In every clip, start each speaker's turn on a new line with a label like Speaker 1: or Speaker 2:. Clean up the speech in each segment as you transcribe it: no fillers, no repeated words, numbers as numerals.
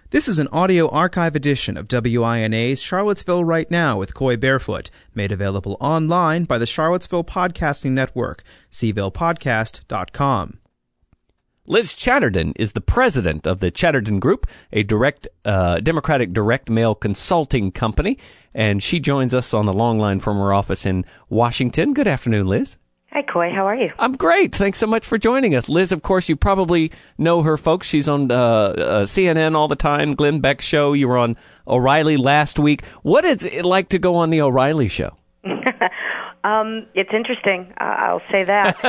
Speaker 1: This is an audio archive edition of WINA's Charlottesville Right Now with Coy Barefoot, made available online by the Charlottesville Podcasting Network, cvillePodcast.com.
Speaker 2: Liz Chatterton is the president of the Chatterton Group, a Democratic direct mail consulting company, and she joins us on the long line from her office in Washington. Good afternoon, Liz.
Speaker 3: Hi, Coy. How are you?
Speaker 2: I'm great. Thanks so much for joining us. Liz, of course, you probably know her, folks. She's on CNN all the time, Glenn Beck's show. You were on O'Reilly last week. What is it like to go on the O'Reilly show?
Speaker 3: It's interesting. I'll say that.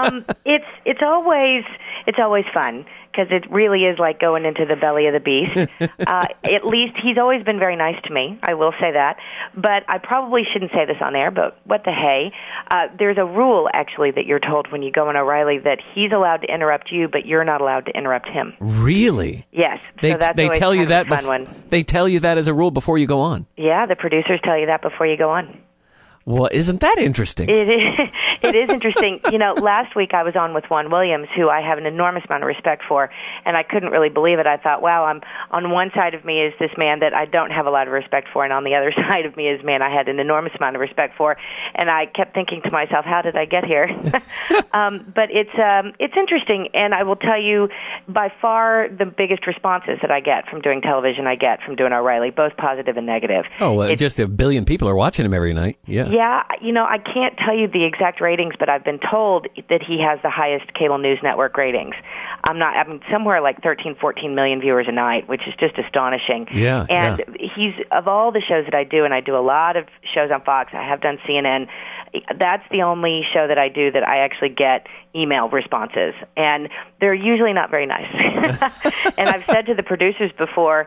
Speaker 3: It's always fun because it really is like going into the belly of the beast. At least he's always been very nice to me. I will say that. But I probably shouldn't say this on air, but what the hey. There's a rule, actually, that you're told when you go on O'Reilly that he's allowed to interrupt you, but you're not allowed to interrupt him.
Speaker 2: Really?
Speaker 3: Yes.
Speaker 2: They tell you that. They tell you that as a rule before you go on.
Speaker 3: Yeah, the producers tell you that before you go on.
Speaker 2: Well, isn't that interesting?
Speaker 3: It is interesting. You know, last week I was on with Juan Williams, who I have an enormous amount of respect for, and I couldn't really believe it. I thought, wow, I'm on one side of me is this man that I don't have a lot of respect for, and on the other side of me is man I had an enormous amount of respect for, and I kept thinking to myself, how did I get here? But it's interesting, and I will tell you, by far the biggest responses that I get from doing television, I get from doing O'Reilly, both positive and negative.
Speaker 2: Oh, well, just 1 billion people are watching him every night.
Speaker 3: Yeah, you know, I can't tell you the exact ratings, but I've been told that he has the highest cable news network ratings. I'm somewhere like 13, 14 million viewers a night, which is just astonishing.
Speaker 2: Yeah.
Speaker 3: And he's, of all the shows that I do, and I do a lot of shows on Fox, I have done CNN, that's the only show that I do that I actually get email responses, and they're usually not very nice. And I've said to the producers before,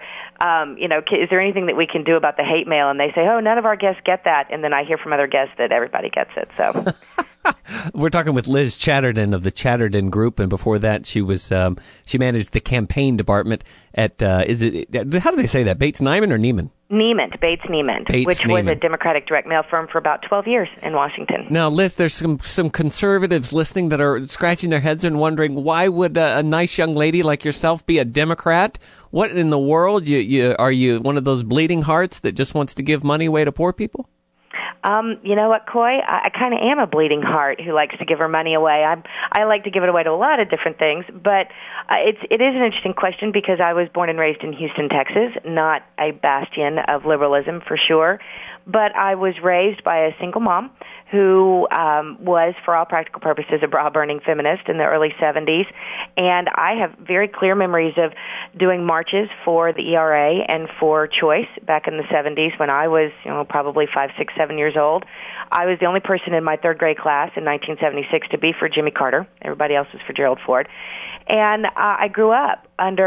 Speaker 3: is there anything that we can do about the hate mail? And they say, oh, none of our guests get that. And then I hear from other guests that everybody gets it. So
Speaker 2: we're talking with Liz Chatterton of the Chatterton Group, and before that, she managed the campaign department at how do they say that? Bates Neiman or Neiman?
Speaker 3: Bates Neiman, which was a Democratic direct mail firm for about 12 years in Washington.
Speaker 2: Now, Liz, there's some conservatives listening that are scratching their heads and wondering, why would a nice young lady like yourself be a Democrat? What in the world? Are you one of those bleeding hearts that just wants to give money away to poor people?
Speaker 3: You know what, Coy? I kind of am a bleeding heart who likes to give her money away. I like to give it away to a lot of different things, but it is an interesting question because I was born and raised in Houston, Texas, not a bastion of liberalism for sure, but I was raised by a single mom who was, for all practical purposes, a bra-burning feminist in the early 70s. And I have very clear memories of doing marches for the ERA and for Choice back in the 70s when I was, probably 5, 6, 7 years old. I was the only person in my third grade class in 1976 to be for Jimmy Carter. Everybody else was for Gerald Ford. And I grew up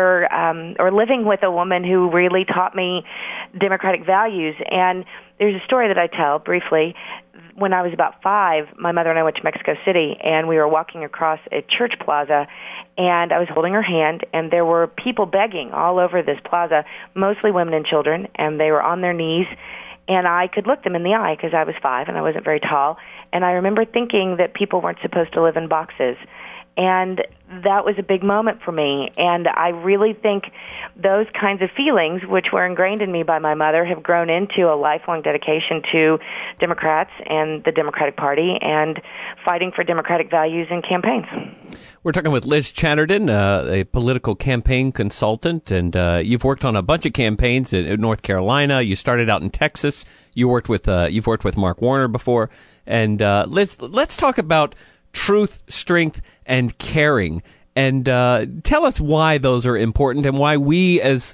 Speaker 3: living with a woman who really taught me democratic values. And there's a story that I tell briefly. When I was about 5, my mother and I went to Mexico City, and we were walking across a church plaza, and I was holding her hand, and there were people begging all over this plaza, mostly women and children, and they were on their knees, and I could look them in the eye because I was 5 and I wasn't very tall, and I remember thinking that people weren't supposed to live in boxes. And that was a big moment for me. And I really think those kinds of feelings, which were ingrained in me by my mother, have grown into a lifelong dedication to Democrats and the Democratic Party and fighting for democratic values and campaigns.
Speaker 2: We're talking with Liz Chatterton, a political campaign consultant, and you've worked on a bunch of campaigns in North Carolina. You started out in Texas. You've worked with Mark Warner before. And Liz, let's talk about truth, strength, and caring, and tell us why those are important and why we, as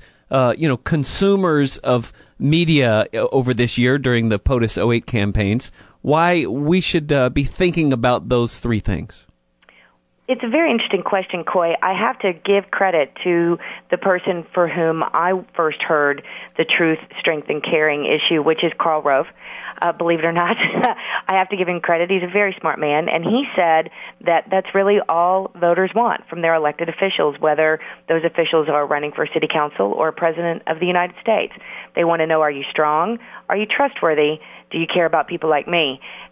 Speaker 2: consumers of media over this year during the POTUS 08 campaigns, why we should be thinking about those three things.
Speaker 3: It's a very interesting question, Coy. I have to give credit to the person for whom I first heard the truth, strength, and caring issue, which is Karl Rove. Believe it or not, I have to give him credit. He's a very smart man, and he said that that's really all voters want from their elected officials, whether those officials are running for city council or president of the United States. They want to know, are you strong? Are you trustworthy? Do you care about people like me?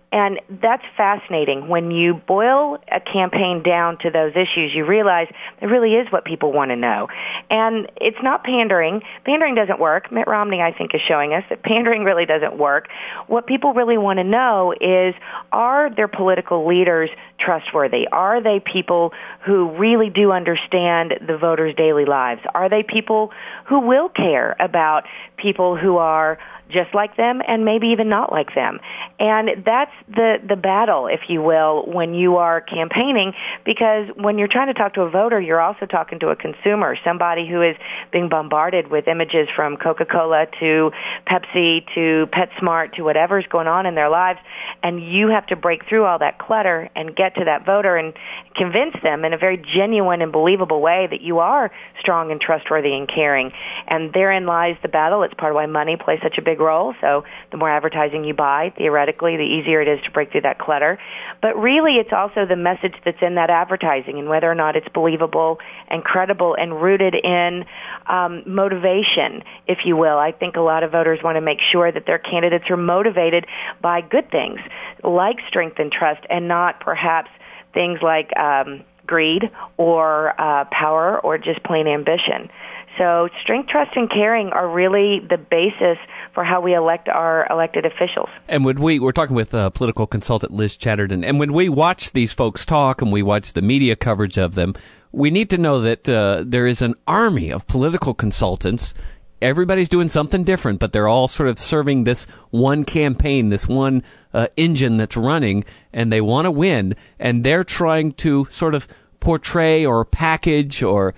Speaker 3: And that's fascinating. When you boil a campaign down to those issues, you realize it really is what people want to know. And it's not pandering. Pandering doesn't work. Mitt Romney, I think, is showing us that pandering really doesn't work. What people really want to know is, are their political leaders trustworthy? Are they people who really do understand the voters' daily lives? Are they people who will care about people who are just like them and maybe even not like them? And that's the battle, if you will, when you are campaigning, because when you're trying to talk to a voter, you're also talking to a consumer, somebody who is being bombarded with images from Coca-Cola to Pepsi to PetSmart to whatever's going on in their lives, and you have to break through all that clutter and get to that voter and convince them in a very genuine and believable way that you are strong and trustworthy and caring. And therein lies the battle. It's part of why money plays such a big role. So the more advertising you buy, theoretically, the easier it is to break through that clutter. But really, it's also the message that's in that advertising and whether or not it's believable and credible and rooted in motivation, if you will. I think a lot of voters want to make sure that their candidates are motivated by good things like strength and trust, and not perhaps things like greed or power or just plain ambition. So strength, trust, and caring are really the basis for how we elect our elected officials.
Speaker 2: And when we're talking with political consultant Liz Chatterton, and when we watch these folks talk and we watch the media coverage of them, we need to know that there is an army of political consultants. Everybody's doing something different, but they're all sort of serving this one campaign, this one engine that's running, and they want to win, and they're trying to sort of portray or package or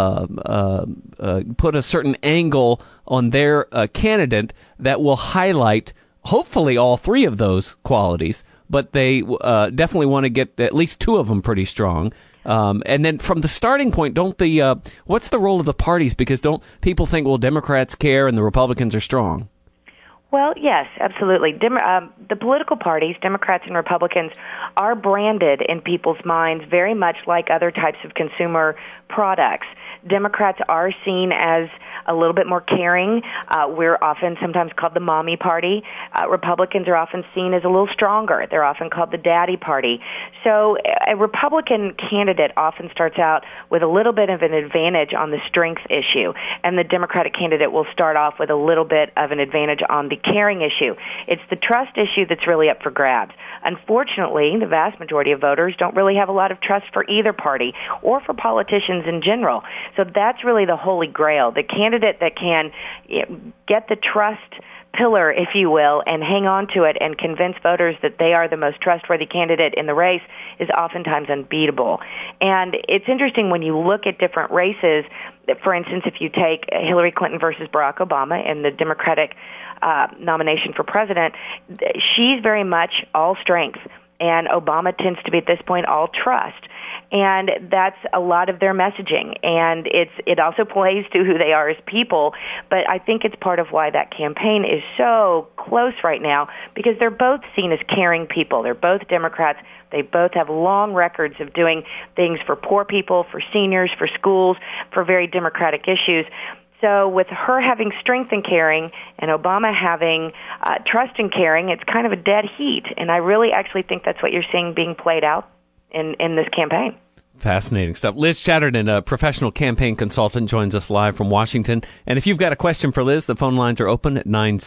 Speaker 2: put a certain angle on their candidate that will highlight hopefully all three of those qualities, but they definitely want to get at least two of them pretty strong. And then from the starting point, what's the role of the parties? Because don't people think, well, Democrats care and the Republicans are strong?
Speaker 3: Well, yes, absolutely. The political parties, Democrats and Republicans, are branded in people's minds very much like other types of consumer products. Democrats are seen as a little bit more caring. We're often sometimes called the mommy party. Republicans are often seen as a little stronger. They're often called the daddy party. So a Republican candidate often starts out with a little bit of an advantage on the strength issue, and the Democratic candidate will start off with a little bit of an advantage on the caring issue. It's the trust issue that's really up for grabs. Unfortunately, the vast majority of voters don't really have a lot of trust for either party or for politicians in general. So that's really the holy grail. The candidate that can get the trust pillar, if you will, and hang on to it and convince voters that they are the most trustworthy candidate in the race is oftentimes unbeatable. And it's interesting when you look at different races. For instance, if you take Hillary Clinton versus Barack Obama in the Democratic nomination for president, she's very much all strength, and Obama tends to be at this point all trust. And that's a lot of their messaging, and it also plays to who they are as people. But I think it's part of why that campaign is so close right now, because they're both seen as caring people. They're both Democrats. They both have long records of doing things for poor people, for seniors, for schools, for very democratic issues. So with her having strength and caring and Obama having trust and caring, it's kind of a dead heat. And I really actually think that's what you're seeing being played out in this campaign.
Speaker 2: Fascinating stuff. Liz Chatterton, a professional campaign consultant, joins us live from Washington. And if you've got a question for Liz, the phone lines are open at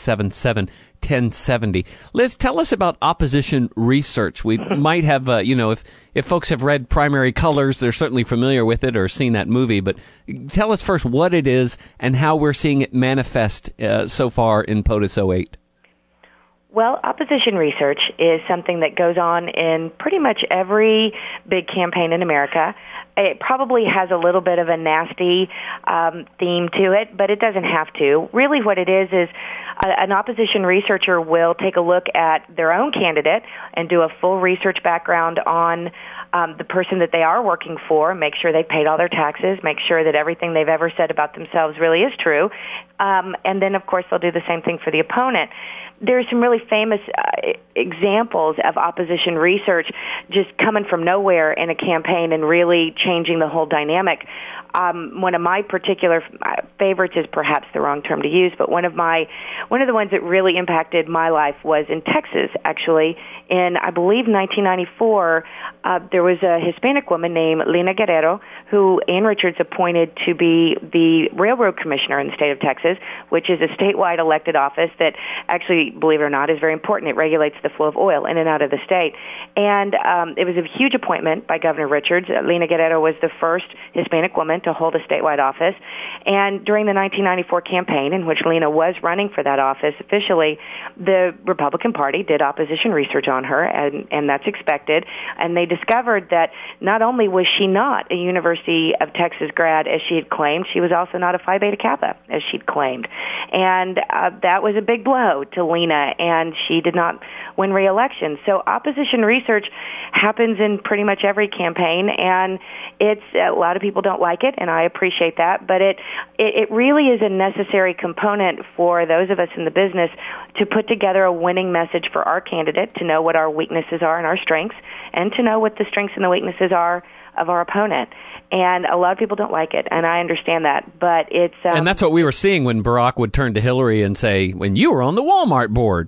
Speaker 2: 977-1070. Liz, tell us about opposition research. We might have, if folks have read Primary Colors, they're certainly familiar with it or seen that movie. But tell us first what it is and how we're seeing it manifest so far in POTUS 08.
Speaker 3: Well, opposition research is something that goes on in pretty much every big campaign in America. It probably has a little bit of a nasty theme to it, but it doesn't have to. Really what it is an opposition researcher will take a look at their own candidate and do a full research background on the person that they are working for, make sure they paid all their taxes, make sure that everything they've ever said about themselves really is true, and then, of course, they'll do the same thing for the opponent. There's some really famous examples of opposition research just coming from nowhere in a campaign and really changing the whole dynamic. One of my particular favorites is perhaps the wrong term to use, but one of the ones that really impacted my life was in Texas, actually, in, I believe, 1994, there was a Hispanic woman named Lina Guerrero who Ann Richards appointed to be the railroad commissioner in the state of Texas, which is a statewide elected office that actually, believe it or not, is very important. It regulates the flow of oil in and out of the state. And it was a huge appointment by Governor Richards. Lina Guerrero was the first Hispanic woman to hold a statewide office. And during the 1994 campaign, in which Lina was running for that office officially, the Republican Party did opposition research on her, and that's expected. And they discovered that not only was she not a University of Texas grad, as she had claimed, she was also not a Phi Beta Kappa, as she'd claimed. And that was a big blow to Lina, and she did not win re-election. So opposition research happens in pretty much every campaign, and it's a lot of people don't like it, and I appreciate that, but it really is a necessary component for those of us in the business to put together a winning message for our candidate, to know what our weaknesses are and our strengths, and to know what the strengths and the weaknesses are of our opponent. And a lot of people don't like it, and I understand that, but it's...
Speaker 2: and that's what we were seeing when Barack would turn to Hillary and say, when you were on the Walmart board.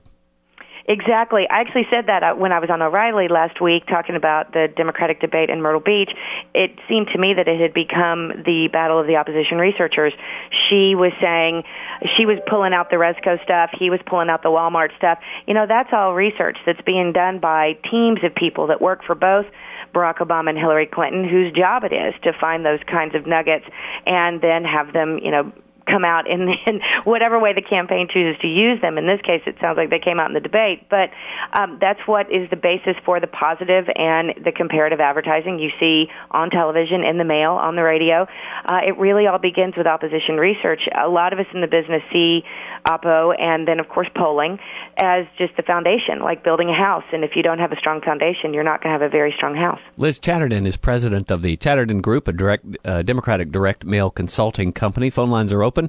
Speaker 3: Exactly. I actually said that when I was on O'Reilly last week talking about the Democratic debate in Myrtle Beach. It seemed to me that it had become the battle of the opposition researchers. She was saying she was pulling out the Resco stuff. He was pulling out the Walmart stuff. You know, that's all research that's being done by teams of people that work for both Barack Obama and Hillary Clinton, whose job it is to find those kinds of nuggets and then have them, you know, come out in whatever way the campaign chooses to use them. In this case, it sounds like they came out in the debate, but that's what is the basis for the positive and the comparative advertising you see on television, in the mail, on the radio. It really all begins with opposition research. A lot of us in the business see Oppo and then, of course, polling as just the foundation, like building a house. And if you don't have a strong foundation, you're not going to have a very strong house.
Speaker 2: Liz Chatterton is president of the Chatterton Group, a Democratic direct mail consulting company. Phone lines are open,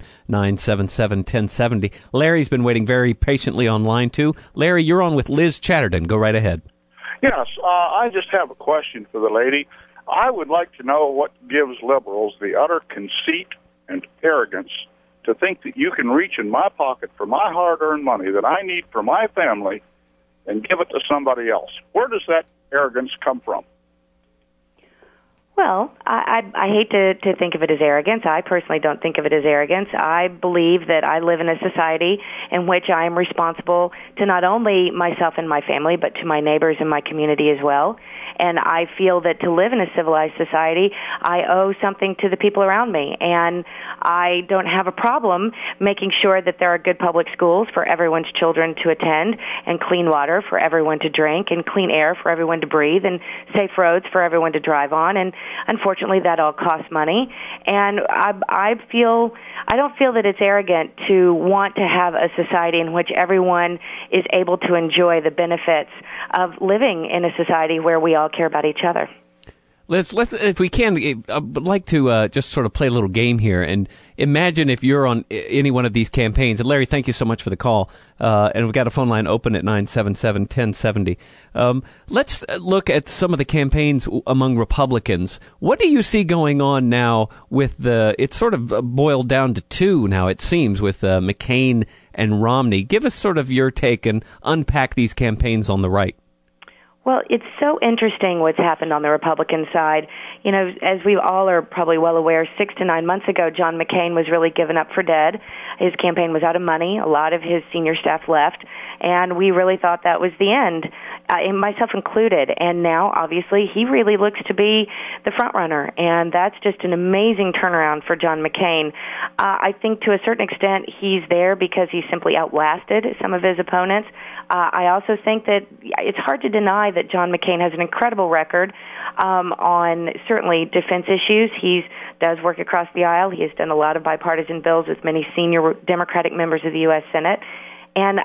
Speaker 2: 977-1070. Larry's been waiting very patiently online, too. Larry, you're on with Liz Chatterton. Go right ahead.
Speaker 4: Yes, I just have a question for the lady. I would like to know what gives liberals the utter conceit and arrogance to think that you can reach in my pocket for my hard-earned money that I need for my family and give it to somebody else. Where does that arrogance come from?
Speaker 3: Well, I hate to think of it as arrogance. I personally don't think of it as arrogance. I believe that I live in a society in which I am responsible to not only myself and my family, but to my neighbors and my community as well. And I feel that to live in a civilized society, I owe something to the people around me. And I don't have a problem making sure that there are good public schools for everyone's children to attend, and clean water for everyone to drink, and clean air for everyone to breathe, and safe roads for everyone to drive on. And unfortunately, that all costs money. And I don't feel that it's arrogant to want to have a society in which everyone is able to enjoy the benefits of living in a society where we all care about each other.
Speaker 2: Let's if we can, I'd like to just sort of play a little game here and imagine if you're on any one of these campaigns. And Larry, thank you so much for the call. And we've got a phone line open at 977-1070. Let's look at some of the campaigns among Republicans. What do you see going on now with it's sort of boiled down to two now, it seems, with McCain and Romney. Give us sort of your take and unpack these campaigns on the right.
Speaker 3: Well, it's so interesting what's happened on the Republican side. You know, as we all are probably well aware, 6 to 9 months ago, John McCain was really given up for dead. His campaign was out of money. A lot of his senior staff left, and we really thought that was the end, and myself included. And now, obviously, he really looks to be the front runner, and that's just an amazing turnaround for John McCain. I think to a certain extent he's there because he simply outlasted some of his opponents. I also think that it's hard to deny that John McCain has an incredible record on certainly defense issues. He does work across the aisle. He has done a lot of bipartisan bills with many senior Democratic members of the U.S. Senate. And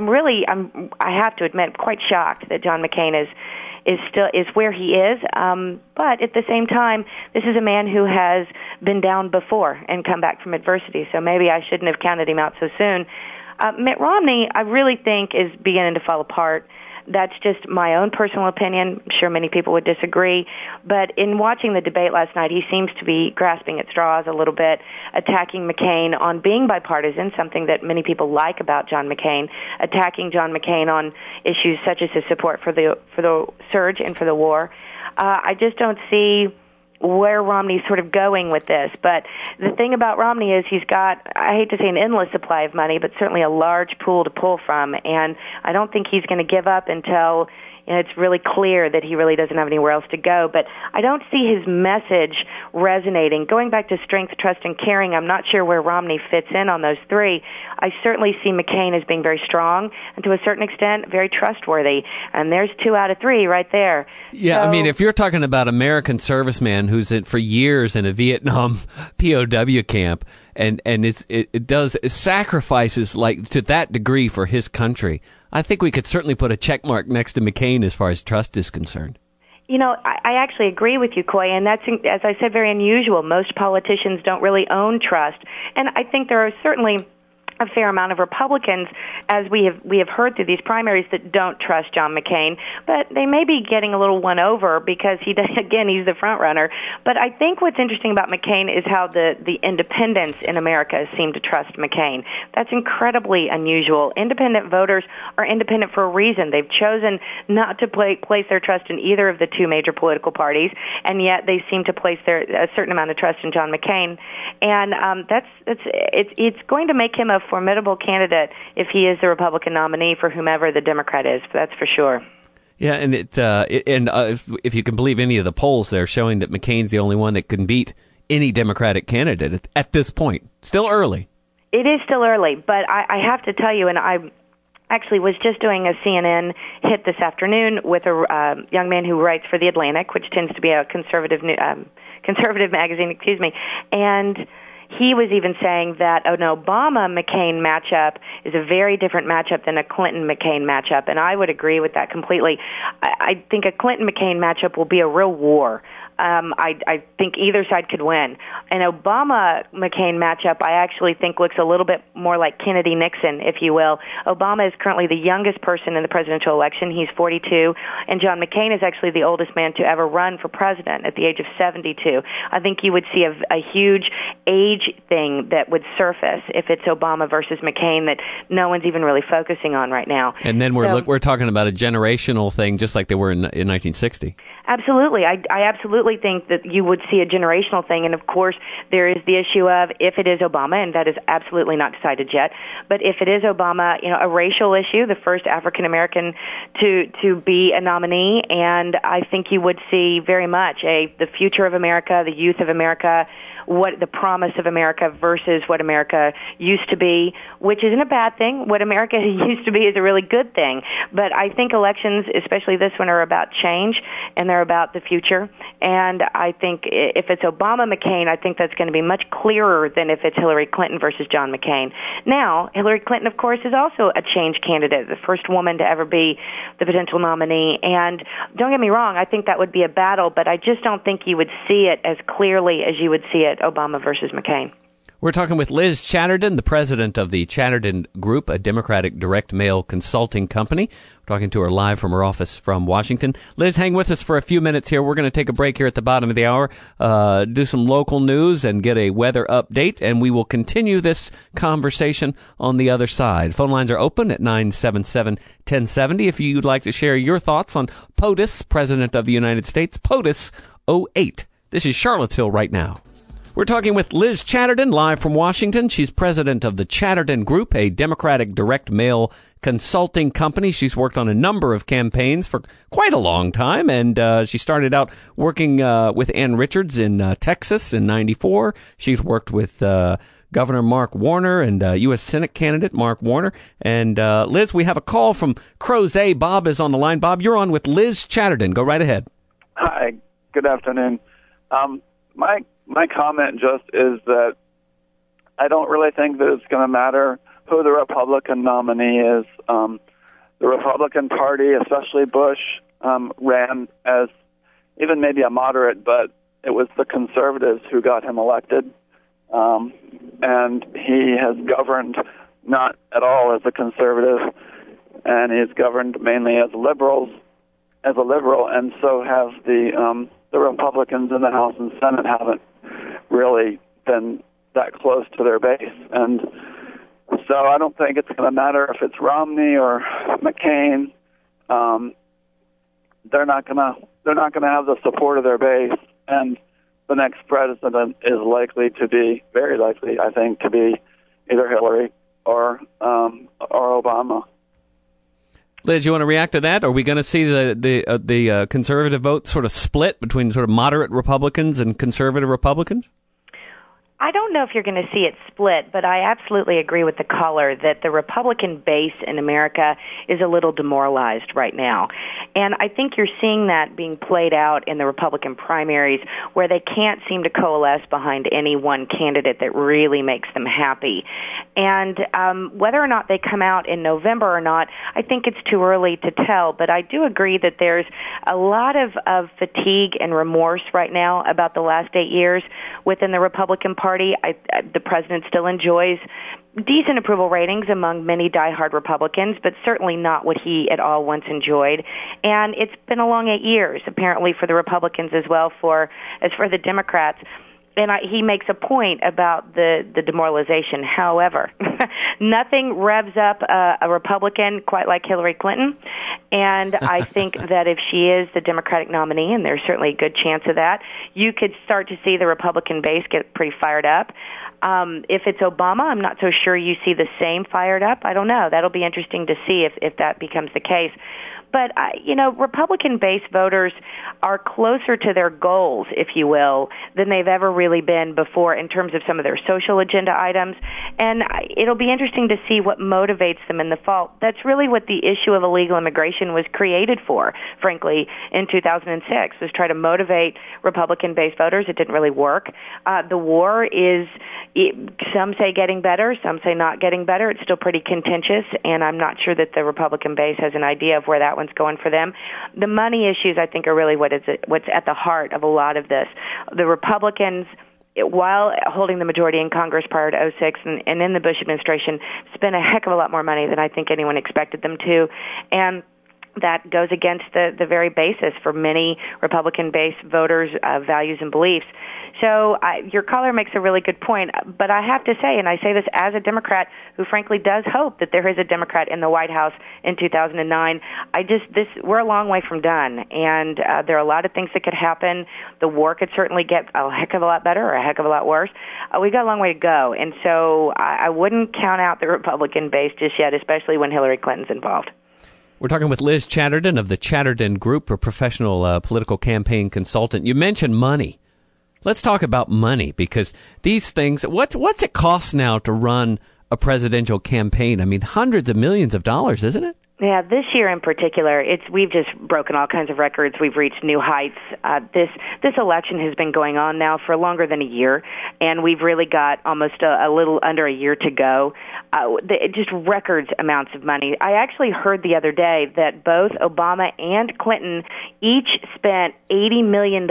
Speaker 3: I have to admit, quite shocked that John McCain is where he is. But at the same time, this is a man who has been down before and come back from adversity. So maybe I shouldn't have counted him out so soon. Mitt Romney, I really think, is beginning to fall apart. That's just my own personal opinion. I'm sure many people would disagree. But in watching the debate last night, he seems to be grasping at straws a little bit, attacking McCain on being bipartisan, something that many people like about John McCain, attacking John McCain on issues such as his support for the surge and for the war. I just don't see where Romney's sort of going with this. But the thing about Romney is he's got, I hate to say an endless supply of money, but certainly a large pool to pull from. And I don't think he's going to give up until it's really clear that he really doesn't have anywhere else to go. But I don't see his message resonating. Going back to strength, trust, and caring, I'm not sure where Romney fits in on those three. I certainly see McCain as being very strong and to a certain extent very trustworthy. And there's 2 out of 3 right there.
Speaker 2: Yeah, so, I mean, if you're talking about American serviceman who's for years in a Vietnam POW camp and it does sacrifices like to that degree for his country, I think we could certainly put a check mark next to McCain as far as trust is concerned.
Speaker 3: I actually agree with you, Coy, and that's, as I said, very unusual. Most politicians don't really own trust. And I think there are certainly a fair amount of Republicans, as we have heard through these primaries, that don't trust John McCain, but they may be getting a little won over because he's the front runner. But I think what's interesting about McCain is how the independents in America seem to trust McCain. That's incredibly unusual. Independent voters are independent for a reason. They've chosen not to place their trust in either of the 2 major political parties, and yet they seem to place a certain amount of trust in John McCain. And it's going to make him a formidable candidate if he is the Republican nominee for whomever the Democrat is. That's for sure.
Speaker 2: Yeah, and if you can believe any of the polls, they're showing that McCain's the only one that can beat any Democratic candidate at this point. Still early.
Speaker 3: It is still early, but I have to tell you, and I actually was just doing a CNN hit this afternoon with a young man who writes for The Atlantic, which tends to be a conservative magazine, and he was even saying that an Obama-McCain matchup is a very different matchup than a Clinton-McCain matchup, and I would agree with that completely. I think a Clinton-McCain matchup will be a real war. I think either side could win. An Obama-McCain matchup, I actually think, looks a little bit more like Kennedy-Nixon, if you will. Obama is currently the youngest person in the presidential election. He's 42, and John McCain is actually the oldest man to ever run for president at the age of 72. I think you would see a huge age thing that would surface if it's Obama versus McCain that no one's even really focusing on right now.
Speaker 2: And then we're talking about a generational thing, just like they were in 1960.
Speaker 3: Absolutely. I absolutely think that you would see a generational thing, and of course there is the issue of if it is Obama, and that is absolutely not decided yet, but if it is Obama, a racial issue, the first African American to be a nominee, and I think you would see very much the future of America, the youth of America, what the promise of America versus what America used to be, which isn't a bad thing. What America used to be is a really good thing. But I think elections, especially this one, are about change, and they're about the future. And I think if it's Obama-McCain, I think that's going to be much clearer than if it's Hillary Clinton versus John McCain. Now, Hillary Clinton, of course, is also a change candidate, the first woman to ever be the potential nominee. And don't get me wrong, I think that would be a battle, but I just don't think you would see it as clearly as you would see it Obama versus McCain.
Speaker 2: We're talking with Liz Chatterton, the president of the Chatterton Group, a Democratic direct mail consulting company. We're talking to her live from her office from Washington. Liz, hang with us for a few minutes here. We're going to take a break here at the bottom of the hour, do some local news and get a weather update, and we will continue this conversation on the other side. Phone lines are open at 977-1070 if you'd like to share your thoughts on POTUS, President of the United States, POTUS 08. This is Charlottesville Right Now. We're talking with Liz Chatterton, live from Washington. She's president of the Chatterton Group, a Democratic direct mail consulting company. She's worked on a number of campaigns for quite a long time, and she started out working with Ann Richards in Texas in '94. She's worked with Governor Mark Warner and U.S. Senate candidate Mark Warner. And Liz, we have a call from Crozet. Bob is on the line. Bob, you're on with Liz Chatterton. Go right ahead.
Speaker 5: Hi. Good afternoon. My comment just is that I don't really think that it's going to matter who the Republican nominee is. The Republican Party, especially Bush, ran as even maybe a moderate, but it was the conservatives who got him elected. And he has governed not at all as a conservative. and is governed mainly as a liberal, and so have the Republicans in the House and Senate haven't really been that close to their base. And so I don't think it's going to matter if it's Romney or McCain. They're not going to have the support of their base, and the next president is very likely, I think, to be either Hillary or Obama.
Speaker 2: Liz, you want to react to that? Are we going to see the conservative vote sort of split between sort of moderate Republicans and conservative Republicans?
Speaker 3: I don't know if you're going to see it split, but I absolutely agree with the caller that the Republican base in America is a little demoralized right now. And I think you're seeing that being played out in the Republican primaries, where they can't seem to coalesce behind any one candidate that really makes them happy. And whether or not they come out in November or not, I think it's too early to tell. But I do agree that there's a lot of fatigue and remorse right now about the last 8 years within the Republican Party. The president still enjoys decent approval ratings among many diehard Republicans, but certainly not what he at all once enjoyed. And it's been a long 8 years, apparently, for the Republicans as well as for the Democrats. And he makes a point about the demoralization. However, nothing revs up a Republican quite like Hillary Clinton. And I think that if she is the Democratic nominee, and there's certainly a good chance of that, you could start to see the Republican base get pretty fired up. If it's Obama, I'm not so sure you see the same fired up. I don't know. That'll be interesting to see if that becomes the case. But, Republican-based voters are closer to their goals, if you will, than they've ever really been before in terms of some of their social agenda items. And it'll be interesting to see what motivates them in the fall. That's really what the issue of illegal immigration was created for, frankly, in 2006, was try to motivate Republican-based voters. It didn't really work. The war is, some say getting better, some say not getting better. It's still pretty contentious, and I'm not sure that the Republican base has an idea of where that one's going for them. The money issues, I think, are really what's at the heart of a lot of this. The Republicans, while holding the majority in Congress prior to 2006 and in the Bush administration, spent a heck of a lot more money than I think anyone expected them to. And that goes against the very basis for many Republican-based voters' values and beliefs. So your caller makes a really good point, but I have to say, and I say this as a Democrat who frankly does hope that there is a Democrat in the White House in 2009, we're a long way from done, and there are a lot of things that could happen. The war could certainly get a heck of a lot better or a heck of a lot worse. We've got a long way to go, and so I wouldn't count out the Republican base just yet, especially when Hillary Clinton's involved.
Speaker 2: We're talking with Liz Chatterton of the Chatterton Group, a professional political campaign consultant. You mentioned money. Let's talk about money, because these things, what's it cost now to run a presidential campaign? I mean, hundreds of millions of dollars, isn't it?
Speaker 3: Yeah, this year in particular, we've just broken all kinds of records. We've reached new heights. This election has been going on now for longer than a year, and we've really got almost a little under a year to go. Just records amounts of money. I actually heard the other day that both Obama and Clinton each spent $80 million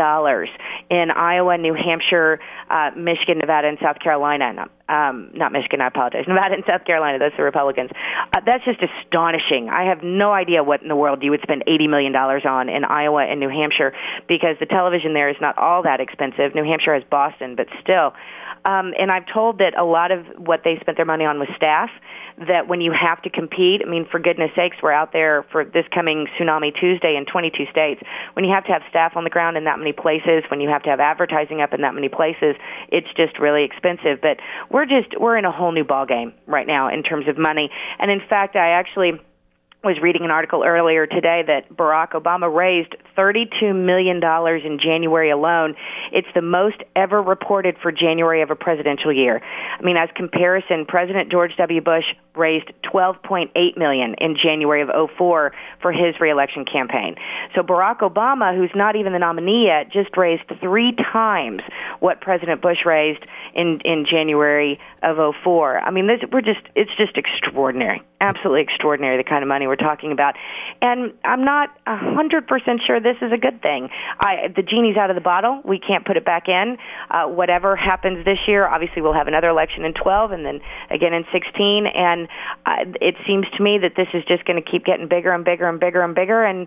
Speaker 3: in Iowa, New Hampshire, Michigan, Nevada, and South Carolina. Not Michigan, I apologize. Nevada and South Carolina, those are Republicans. That's just astonishing. I have no idea what in the world you would spend $80 million on in Iowa and New Hampshire, because the television there is not all that expensive. New Hampshire has Boston, but still. And I've told that a lot of what they spent their money on was staff, that when you have to compete, I mean, for goodness sakes, we're out there for this coming Tsunami Tuesday in 22 states. When you have to have staff on the ground in that many places, when you have to have advertising up in that many places, it's just really expensive. But we're in a whole new ballgame right now in terms of money. And in fact, I actually was reading an article earlier today that Barack Obama raised $32 million in January alone. It's the most ever reported for January of a presidential year. I mean, as comparison, President George W. Bush raised $12.8 million in January of 2004 for his reelection campaign. So Barack Obama, who's not even the nominee yet, just raised 3 times what President Bush raised in January of 2004. I mean, it's just extraordinary, absolutely extraordinary, the kind of money we're talking about. And I'm not 100% sure this is a good thing. The genie's out of the bottle. We can't put it back in. Whatever happens this year, obviously we'll have another election in 12 and then again in 16. And And it seems to me that this is just going to keep getting bigger and bigger and bigger and bigger, and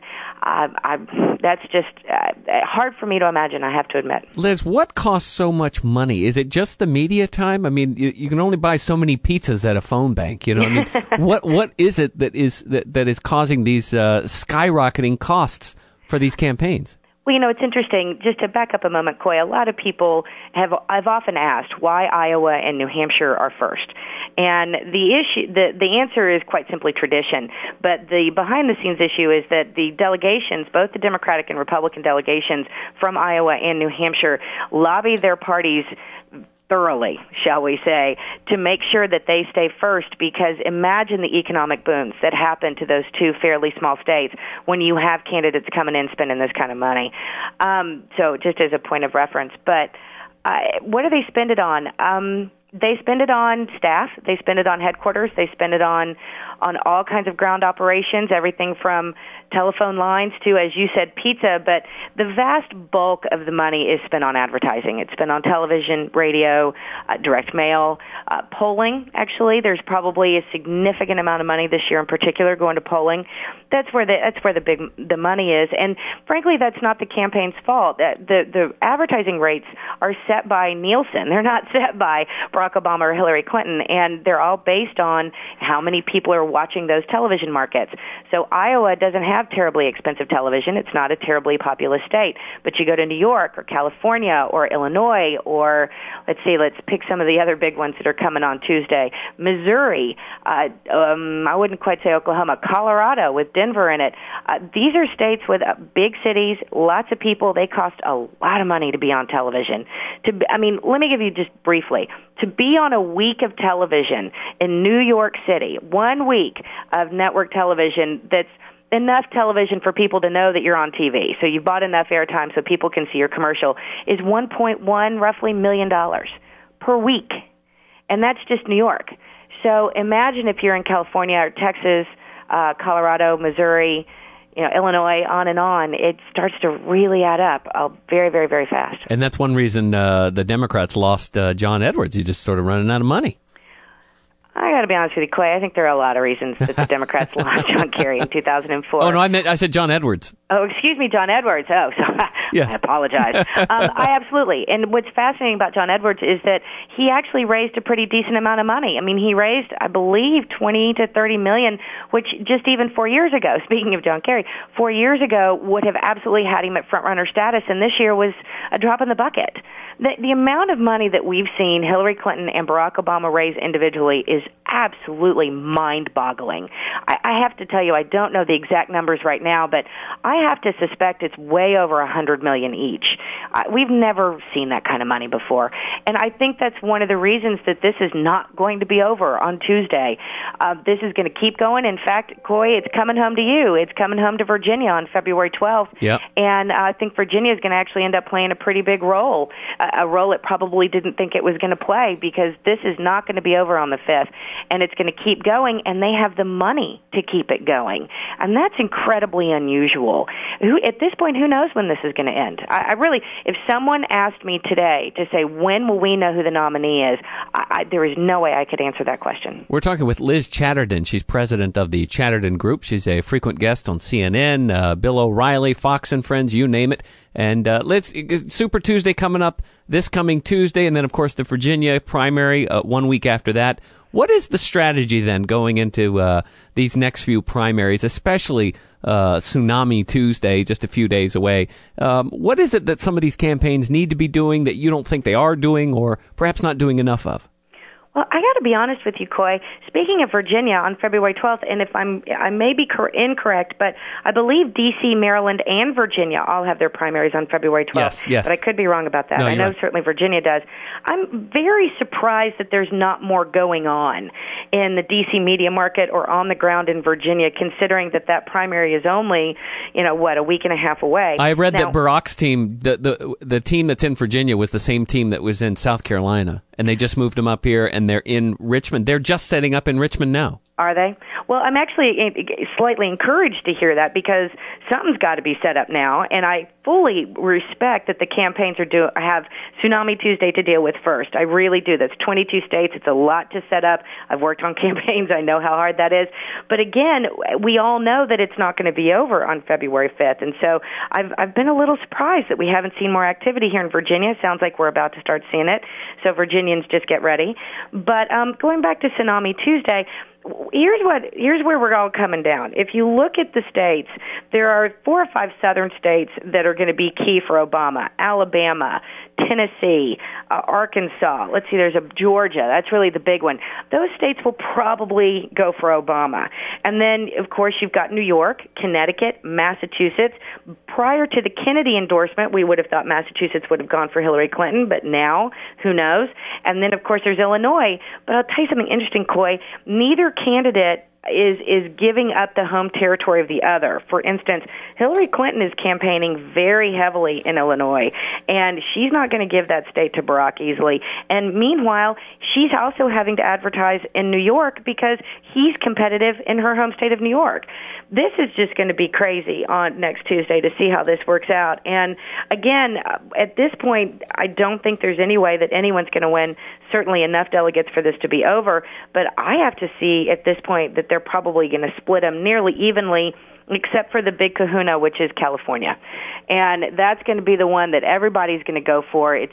Speaker 3: that's just hard for me to imagine, I have to admit.
Speaker 2: Liz, what costs so much money? Is it just the media time? I mean, you can only buy so many pizzas at a phone bank, you know. I mean, what is it that is causing these skyrocketing costs for these campaigns?
Speaker 3: Well, it's interesting. Just to back up a moment, Coy, a lot of people I've often asked why Iowa and New Hampshire are first. And the answer is quite simply tradition. But the behind-the-scenes issue is that the delegations, both the Democratic and Republican delegations from Iowa and New Hampshire, lobby their parties thoroughly, shall we say, to make sure that they stay first, because imagine the economic booms that happen to those two fairly small states when you have candidates coming in spending this kind of money. So just as a point of reference. But what do they spend it on? They spend it on staff. They spend it on headquarters. They spend it on all kinds of ground operations, everything from telephone lines to, as you said, pizza. But the vast bulk of the money is spent on advertising. It's spent on television, radio, direct mail, polling. Actually, there's probably a significant amount of money this year in particular going to polling. That's where the money is. And frankly, that's not the campaign's fault. The advertising rates are set by Nielsen. They're not set by Barack Obama or Hillary Clinton, and they're all based on how many people are watching those television markets. So Iowa doesn't have terribly expensive television. It's not a terribly populous state. But you go to New York or California or Illinois or, let's pick some of the other big ones that are coming on Tuesday. Missouri, I wouldn't quite say Oklahoma, Colorado with Denver in it. These are states with big cities, lots of people. They cost a lot of money to be on television. Let me give you just briefly. To be on a week of television in New York City, 1 week of network television that's enough television for people to know that you're on TV, so you've bought enough airtime so people can see your commercial, is $1.1 roughly $1 million per week. And that's just New York. So imagine if you're in California or Texas, Colorado, Missouri, Illinois, on, it starts to really add up very, very, very fast.
Speaker 2: And that's one reason the Democrats lost John Edwards. He's just sort of running out of money.
Speaker 3: I got to be honest with you, Clay. I think there are a lot of reasons that the Democrats lost John Kerry in 2004.
Speaker 2: Oh, no, I said John Edwards.
Speaker 3: Oh, excuse me, John Edwards. Oh, so yes. I apologize. I absolutely. And what's fascinating about John Edwards is that he actually raised a pretty decent amount of money. I mean, he raised, I believe, $20 to $30 million, which just even 4 years ago, speaking of John Kerry, 4 years ago would have absolutely had him at front-runner status, and this year was a drop in the bucket. The amount of money that we've seen Hillary Clinton and Barack Obama raise individually is absolutely mind-boggling. I have to tell you, I don't know the exact numbers right now, but I have to suspect it's way over $100 million each. We've never seen that kind of money before, and I think that's one of the reasons that this is not going to be over on Tuesday. This is going to keep going. In fact, Coy, it's coming home to you. It's coming home to Virginia on February 12th,
Speaker 2: yep.
Speaker 3: And I think Virginia is going to actually end up playing a pretty big role, a role it probably didn't think it was going to play, because this is not going to be over on the 5th, and it's going to keep going, and they have the money to keep it going, and that's incredibly unusual. At this point, who knows when this is going to end? I really, if someone asked me today to say, when will we know who the nominee is, there is no way I could answer that question. We're talking with Liz Chatterton. She's president of the Chatterton Group. She's a frequent guest on CNN, Bill O'Reilly, Fox and Friends, you name it. And Liz, Super Tuesday coming up this coming Tuesday, and then, of course, the Virginia primary 1 week after that. What is the strategy then going into these next few primaries, especially Tsunami Tuesday, just a few days away? What is it that some of these campaigns need to be doing that you don't think they are doing, or perhaps not doing enough of? Well, I got to be honest with you, Coy. Speaking of Virginia on February 12th, and if I may be incorrect, but I believe D.C., Maryland, and Virginia all have their primaries on February 12th. Yes. But I could be wrong about that. No, I know right. Certainly Virginia does. I'm very surprised that there's not more going on in the D.C. media market or on the ground in Virginia, considering that primary is only, a week and a half away. I read that Barack's team, the team that's in Virginia, was the same team that was in South Carolina, and they just moved them up here, and they're in Richmond. They're just setting up in Richmond now. Are they? Well, I'm actually slightly encouraged to hear that because something's got to be set up now, and I fully respect that the campaigns have Tsunami Tuesday to deal with first. I really do. That's 22 states. It's a lot to set up. I've worked on campaigns. I know how hard that is. But again, we all know that it's not going to be over on February 5th, and so I've been a little surprised that we haven't seen more activity here in Virginia. Sounds like we're about to start seeing it, so Virginians just get ready. But going back to Tsunami Tuesday, here's where we're all coming down. If you look at the states, there are 4 or 5 southern states that are going to be key for Obama: Alabama, Tennessee, Arkansas. Let's see, there's Georgia. That's really the big one. Those states will probably go for Obama. And then, of course, you've got New York, Connecticut, Massachusetts. Prior to the Kennedy endorsement, we would have thought Massachusetts would have gone for Hillary Clinton, but now, who knows? And then, of course, there's Illinois. But I'll tell you something interesting, Coy. Neither candidate is giving up the home territory of the other. For instance, Hillary Clinton is campaigning very heavily in Illinois, and she's not going to give that state to Barack easily. And meanwhile, she's also having to advertise in New York because he's competitive in her home state of New York. This is just going to be crazy on next Tuesday to see how this works out. And again, at this point, I don't think there's any way that anyone's going to win certainly enough delegates for this to be over. But I have to see at this point that they're probably going to split them nearly evenly, except for the big kahuna, which is California. And that's going to be the one that everybody's going to go for. It's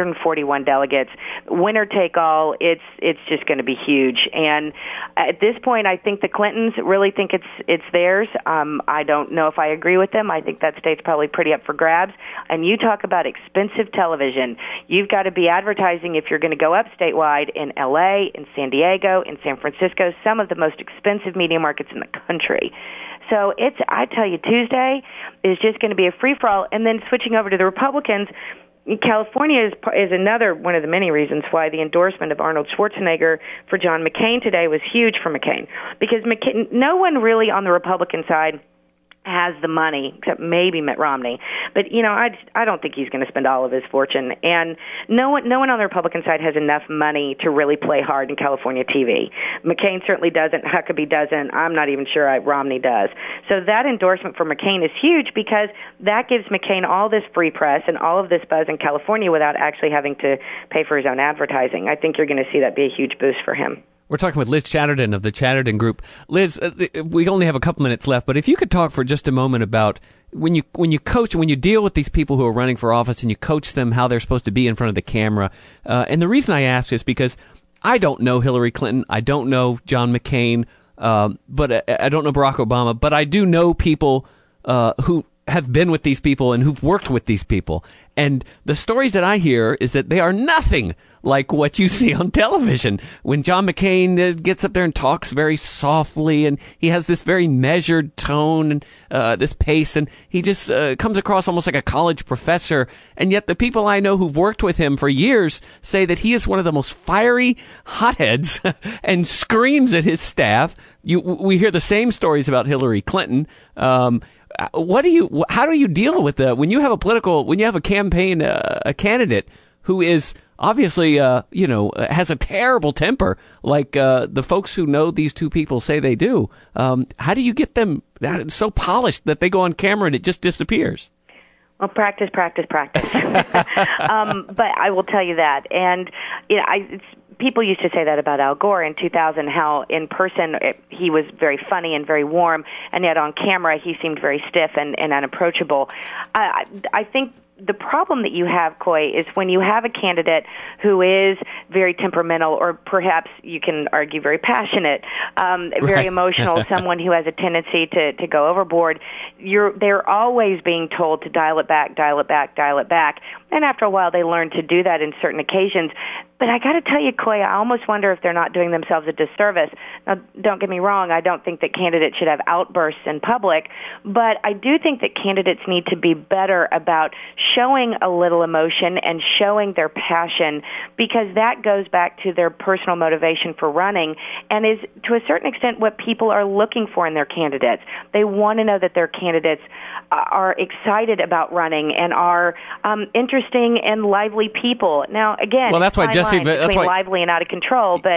Speaker 3: 241 delegates. Winner take all. It's just going to be huge. And at this point, I think the Clintons really think it's theirs. I don't know if I agree with them. I think that state's probably pretty up for grabs. And you talk about expensive television. You've got to be advertising if you're going to go up statewide in L.A., in San Diego, in San Francisco, some of the most expensive media markets in the country. So I tell you, Tuesday is just going to be a free-for-all. And then switching over to the Republicans, California is another one of the many reasons why the endorsement of Arnold Schwarzenegger for John McCain today was huge for McCain. Because no one really on the Republican side has the money, except maybe Mitt Romney. But, I don't think he's going to spend all of his fortune. And no one on the Republican side has enough money to really play hard in California TV. McCain certainly doesn't. Huckabee doesn't. I'm not even sure Romney does. So that endorsement for McCain is huge because that gives McCain all this free press and all of this buzz in California without actually having to pay for his own advertising. I think you're going to see that be a huge boost for him.
Speaker 2: We're talking with Liz Chatterton of the Chatterton Group. Liz, we only have a couple minutes left, but if you could talk for just a moment about when you coach, when you deal with these people who are running for office and you coach them how they're supposed to be in front of the camera. And the reason I ask is because I don't know Hillary Clinton. I don't know John McCain. But I don't know Barack Obama. But I do know people who have been with these people and who've worked with these people. And the stories that I hear is that they are nothing like what you see on television. When John McCain gets up there and talks very softly, and he has this very measured tone and this pace, and he just comes across almost like a college professor. And yet the people I know who've worked with him for years say that he is one of the most fiery hotheads and screams at his staff. We hear the same stories about Hillary Clinton. How do you deal with when you have a campaign, a candidate who is obviously, has a terrible temper, like the folks who know these two people say they do? How do you get them so polished that they go on camera and it just disappears?
Speaker 3: Well, practice. But I will tell you that, and people used to say that about Al Gore in 2000, how in person he was very funny and very warm, and yet on camera he seemed very stiff and unapproachable. I think the problem that you have, Coy, is when you have a candidate who is very temperamental, or perhaps you can argue very passionate, very emotional, someone who has a tendency to go overboard, they're always being told to dial it back. And after a while, they learn to do that in certain occasions. But I got to tell you, Coy, I almost wonder if they're not doing themselves a disservice. Now, don't get me wrong. I don't think that candidates should have outbursts in public, but I do think that candidates need to be better about showing a little emotion and showing their passion, because that goes back to their personal motivation for running and is, to a certain extent, what people are looking for in their candidates. They want to know that their candidates are excited about running and are interesting and lively people. Now, again,
Speaker 2: well, that's why Jesse.
Speaker 3: That's why lively and out of control. But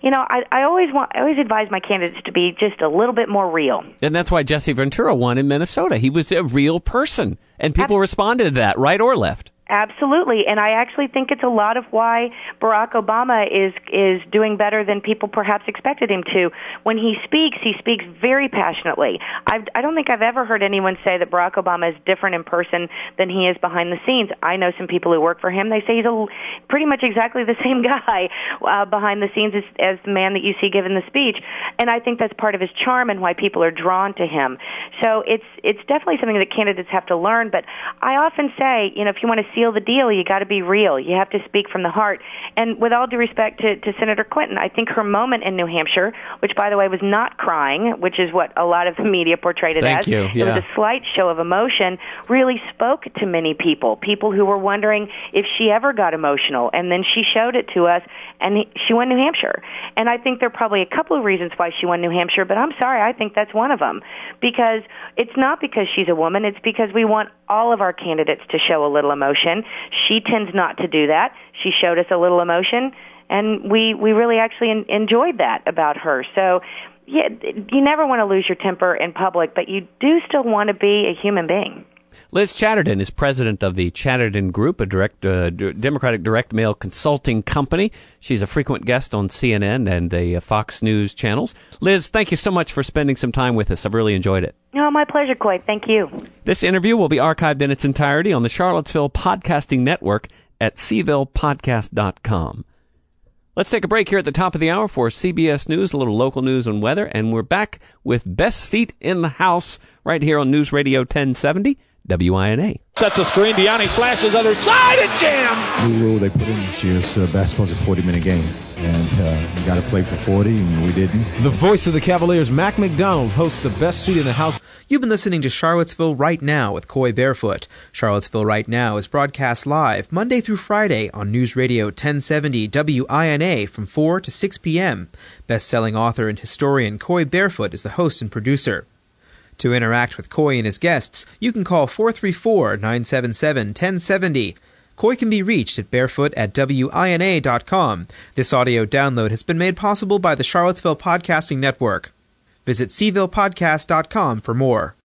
Speaker 3: I always advise my candidates to be just a little bit more real.
Speaker 2: And that's why Jesse Ventura won in Minnesota. He was a real person, and people responded to that, right or left.
Speaker 3: Absolutely, and I actually think it's a lot of why Barack Obama is doing better than people perhaps expected him to. When he speaks very passionately. I don't think I've ever heard anyone say that Barack Obama is different in person than he is behind the scenes. I know some people who work for him. They say he's pretty much exactly the same guy behind the scenes as the man that you see giving the speech, and I think that's part of his charm and why people are drawn to him. So it's definitely something that candidates have to learn, but I often say, if you want to seal the deal, you got to be real. You have to speak from the heart. And with all due respect to Senator Clinton, I think her moment in New Hampshire, which, by the way, was not crying, which is what a lot of the media portrayed it as.
Speaker 2: Yeah.
Speaker 3: It was a slight show of emotion, really spoke to many people who were wondering if she ever got emotional. And then she showed it to us, and she won New Hampshire. And I think there are probably a couple of reasons why she won New Hampshire, but I'm sorry, I think that's one of them. Because it's not because she's a woman, it's because we want all of our candidates to show a little emotion. She tends not to do that. She showed us a little emotion, and we really actually enjoyed that about her. So, yeah, you never want to lose your temper in public, but you do still want to be a human being.
Speaker 2: Liz Chatterton is president of the Chatterton Group, a Democratic direct mail consulting company. She's a frequent guest on CNN and the Fox News channels. Liz, thank you so much for spending some time with us. I've really enjoyed it.
Speaker 3: No, my pleasure, Coy. Thank you.
Speaker 2: This interview will be archived in its entirety on the Charlottesville Podcasting Network at cvillepodcast.com. Let's take a break here at the top of the hour for CBS News, a little local news and weather, and we're back with Best Seat in the House right here on News Radio 1070. WINA.
Speaker 6: Sets a screen. Deani flashes other side and jams.
Speaker 7: New rule they put in this year is basketball's a 40-minute game, and you got to play for 40, and we didn't.
Speaker 6: The voice of the Cavaliers, Mac McDonald, hosts the Best Seat in the House.
Speaker 1: You've been listening to Charlottesville Right Now with Coy Barefoot. Charlottesville Right Now is broadcast live Monday through Friday on News Radio 1070 WINA from 4 to 6 p.m. Best-selling author and historian Coy Barefoot is the host and producer. To interact with Coy and his guests, you can call 434-977-1070. Coy can be reached at barefoot@wina.com. This audio download has been made possible by the Charlottesville Podcasting Network. Visit cvillepodcast.com for more.